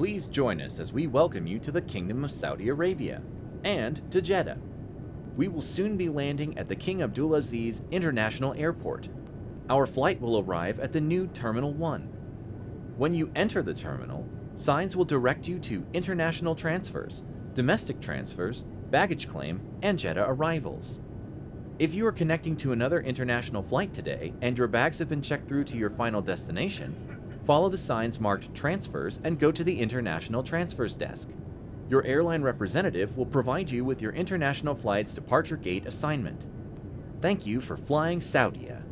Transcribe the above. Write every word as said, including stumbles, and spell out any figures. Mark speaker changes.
Speaker 1: Please join us as we welcome you to the Kingdom of Saudi Arabia and to Jeddah. We will soon be landing at the King Abdulaziz International Airport. Our flight will arrive at the new Terminal one. When you enter the terminal, signs will direct you to international transfers, domestic transfers, baggage claim, and Jeddah arrivals. If you are connecting to another international flight today and your bags have been checked through to your final destination, follow the signs marked Transfers and go to the International Transfers desk. Your airline representative will provide you with your international flight's departure gate assignment. Thank you for flying Saudia.